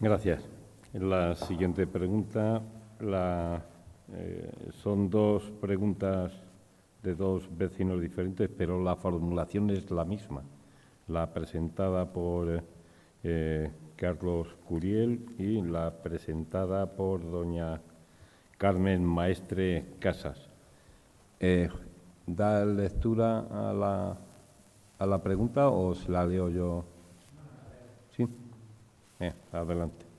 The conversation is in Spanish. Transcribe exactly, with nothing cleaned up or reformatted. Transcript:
Gracias. La siguiente pregunta la, eh, son dos preguntas de dos vecinos diferentes, pero la formulación es la misma. La presentada por eh, Carlos Curiel y la presentada por doña Carmen Maestre Casas. Eh, ¿Da lectura a la, a la pregunta o se la leo yo? Sí. Eh, adelante.